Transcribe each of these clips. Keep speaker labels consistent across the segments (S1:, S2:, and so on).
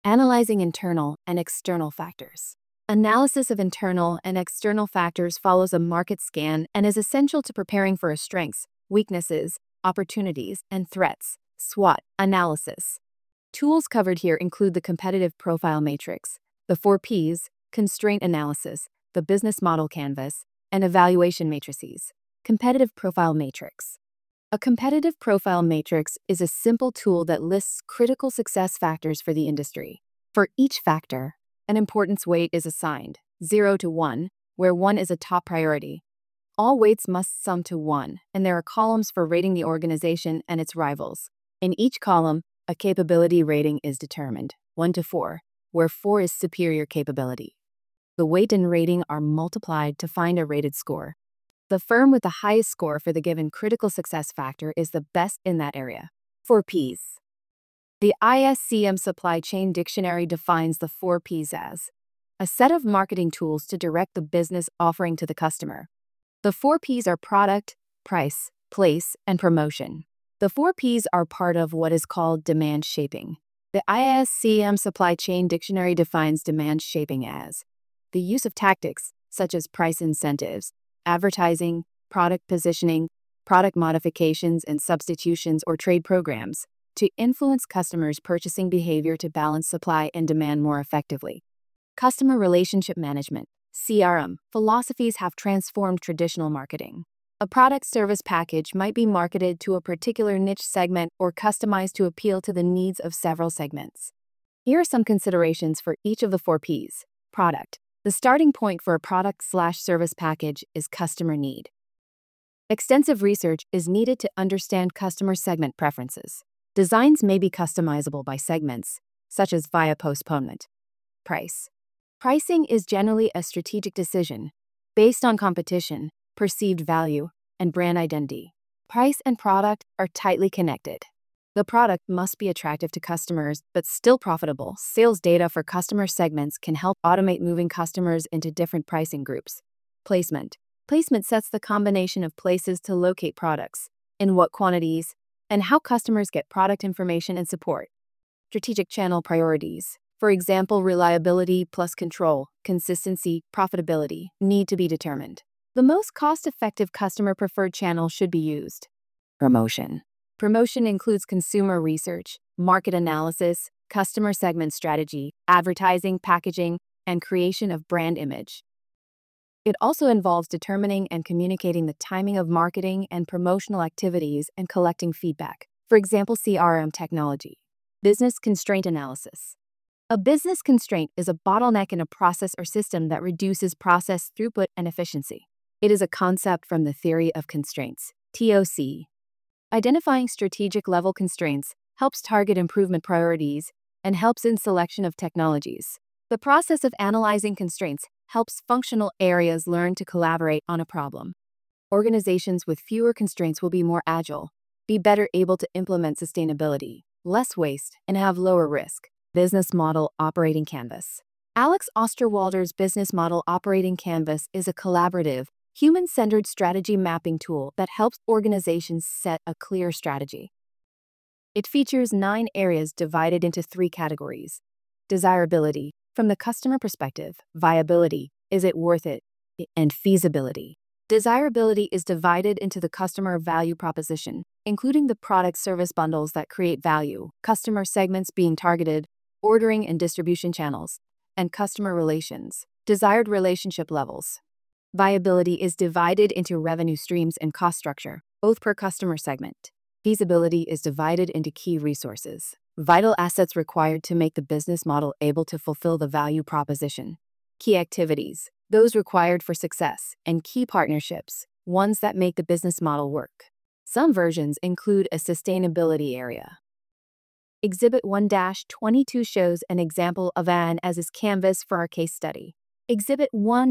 S1: Analyzing internal and external factors. Analysis of internal and external factors follows a market scan and is essential to preparing for a strengths, weaknesses, opportunities, and threats (SWOT) analysis. Tools covered here include the Competitive Profile Matrix, the 4Ps, Constraint Analysis, the Business Model Canvas, and Evaluation Matrices. Competitive Profile Matrix. A competitive profile matrix is a simple tool that lists critical success factors for the industry. For each factor, an importance weight is assigned, 0 to 1, where 1 is a top priority. All weights must sum to 1, and there are columns for rating the organization and its rivals. In each column, a capability rating is determined, 1 to 4, where 4 is superior capability. The weight and rating are multiplied to find a rated score. The firm with the highest score for the given critical success factor is the best in that area. 4Ps. The ISCM Supply Chain Dictionary defines the 4Ps as a set of marketing tools to direct the business offering to the customer. The 4Ps are product, price, place, and promotion. The 4Ps are part of what is called demand shaping. The ISCM Supply Chain Dictionary defines demand shaping as the use of tactics such as price incentives, advertising, product positioning, product modifications and substitutions or trade programs to influence customers' purchasing behavior to balance supply and demand more effectively. Customer Relationship Management, CRM, philosophies have transformed traditional marketing. A product service package might be marketed to a particular niche segment or customized to appeal to the needs of several segments. Here are some considerations for each of the 4Ps. Product. The starting point for a product/service package is customer need. Extensive research is needed to understand customer segment preferences. Designs may be customizable by segments, such as via postponement. Price. Pricing is generally a strategic decision based on competition, perceived value, and brand identity. Price and product are tightly connected. The product must be attractive to customers, but still profitable. Sales data for customer segments can help automate moving customers into different pricing groups. Placement. Placement sets the combination of places to locate products, in what quantities, and how customers get product information and support. Strategic channel priorities. For example, reliability plus control, consistency, profitability need to be determined. The most cost-effective customer-preferred channel should be used. Promotion. Promotion includes consumer research, market analysis, customer segment strategy, advertising, packaging, and creation of brand image. It also involves determining and communicating the timing of marketing and promotional activities and collecting feedback. For example, CRM technology. Business constraint analysis. A business constraint is a bottleneck in a process or system that reduces process throughput and efficiency. It is a concept from the theory of constraints, TOC. Identifying strategic level constraints helps target improvement priorities and helps in selection of technologies. The process of analyzing constraints helps functional areas learn to collaborate on a problem. Organizations with fewer constraints will be more agile, be better able to implement sustainability, less waste, and have lower risk. Business Model Operating Canvas. Alex Osterwalder's Business Model Operating Canvas is a collaborative, human-centered strategy mapping tool that helps organizations set a clear strategy. It features 9 areas divided into 3 categories. Desirability, from the customer perspective; viability, is it worth it; and feasibility. Desirability is divided into the customer value proposition, including the product-service bundles that create value, customer segments being targeted, ordering and distribution channels, and customer relations, desired relationship levels. Viability is divided into revenue streams and cost structure, both per customer segment. Feasibility is divided into key resources, vital assets required to make the business model able to fulfill the value proposition. Key activities, those required for success, and key partnerships, ones that make the business model work. Some versions include a sustainability area. Exhibit 1-22 shows an example of an as-is canvas for our case study. Exhibit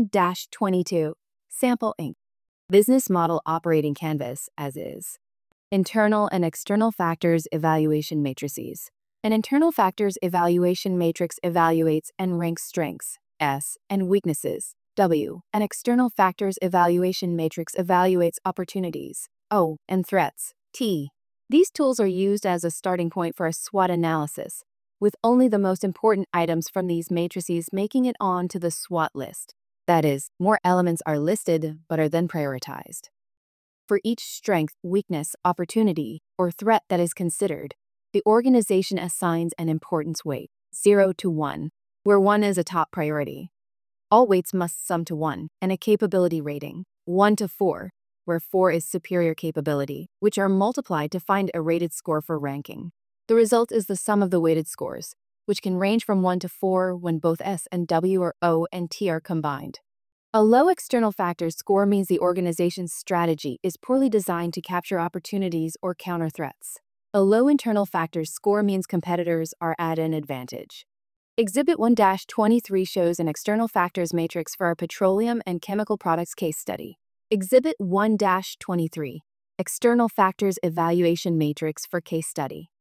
S1: 1-22, Sample Inc. Business Model Operating Canvas as is. Internal and External Factors Evaluation Matrices. An internal factors evaluation matrix evaluates and ranks strengths, S, and weaknesses, W. An external factors evaluation matrix evaluates opportunities, O, and threats, T. These tools are used as a starting point for a SWOT analysis, with only the most important items from these matrices making it on to the SWOT list. That is, more elements are listed but are then prioritized. For each strength, weakness, opportunity, or threat that is considered, the organization assigns an importance weight, 0 to 1, where 1 is a top priority. All weights must sum to 1, and a capability rating, 1 to 4, where 4 is superior capability, which are multiplied to find a rated score for ranking. The result is the sum of the weighted scores, which can range from 1 to 4 when both S and W or O and T are combined. A low external factors score means the organization's strategy is poorly designed to capture opportunities or counter threats. A low internal factors score means competitors are at an advantage. Exhibit 1-23 shows an external factors matrix for our petroleum and chemical products case study. Exhibit 1-23, External Factors Evaluation Matrix for Case Study.